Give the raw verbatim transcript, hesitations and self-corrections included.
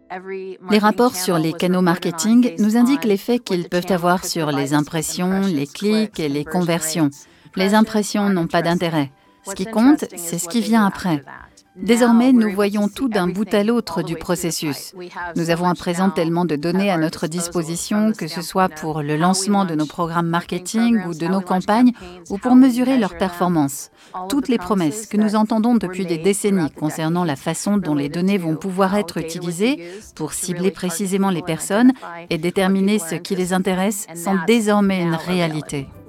Les rapports sur les canaux marketing nous indiquent l'effet qu'ils peuvent avoir sur les impressions, les clics et les conversions. Les impressions n'ont pas d'intérêt. Ce qui compte, c'est ce qui vient après. Désormais, nous voyons tout d'un bout à l'autre du processus. Nous avons à présent tellement de données à notre disposition, que ce soit pour le lancement de nos programmes marketing ou de nos campagnes, ou pour mesurer leur performance. Toutes les promesses que nous entendons depuis des décennies concernant la façon dont les données vont pouvoir être utilisées pour cibler précisément les personnes et déterminer ce qui les intéresse sont désormais une réalité.